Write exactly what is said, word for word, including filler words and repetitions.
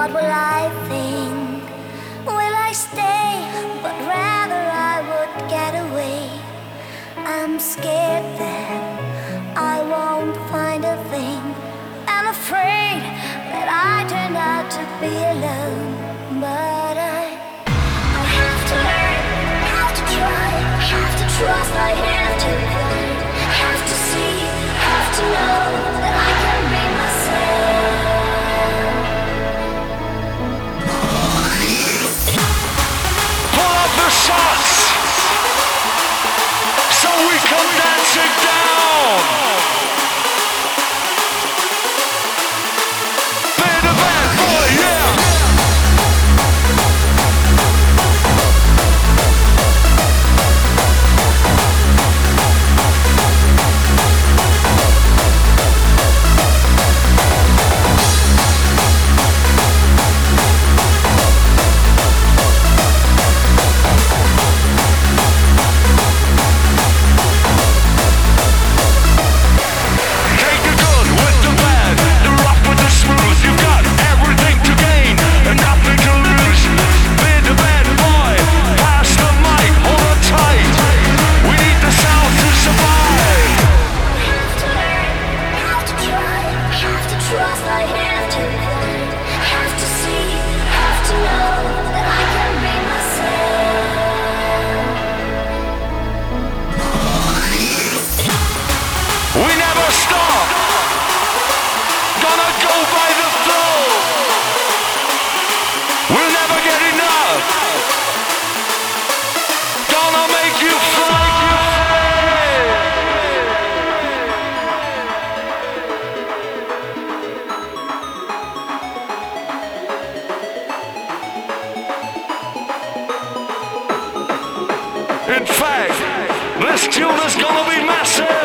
What will I think? Will I stay? But rather I would get away. I'm scared that I won't find a thing. I'm afraid that I turned out to be alone. But I, I have to learn, have to try, have to trust, I have to find, have to see, have to know that I can be myself. Pull up the shots so we come dancing down. In fact, this tune is gonna be massive.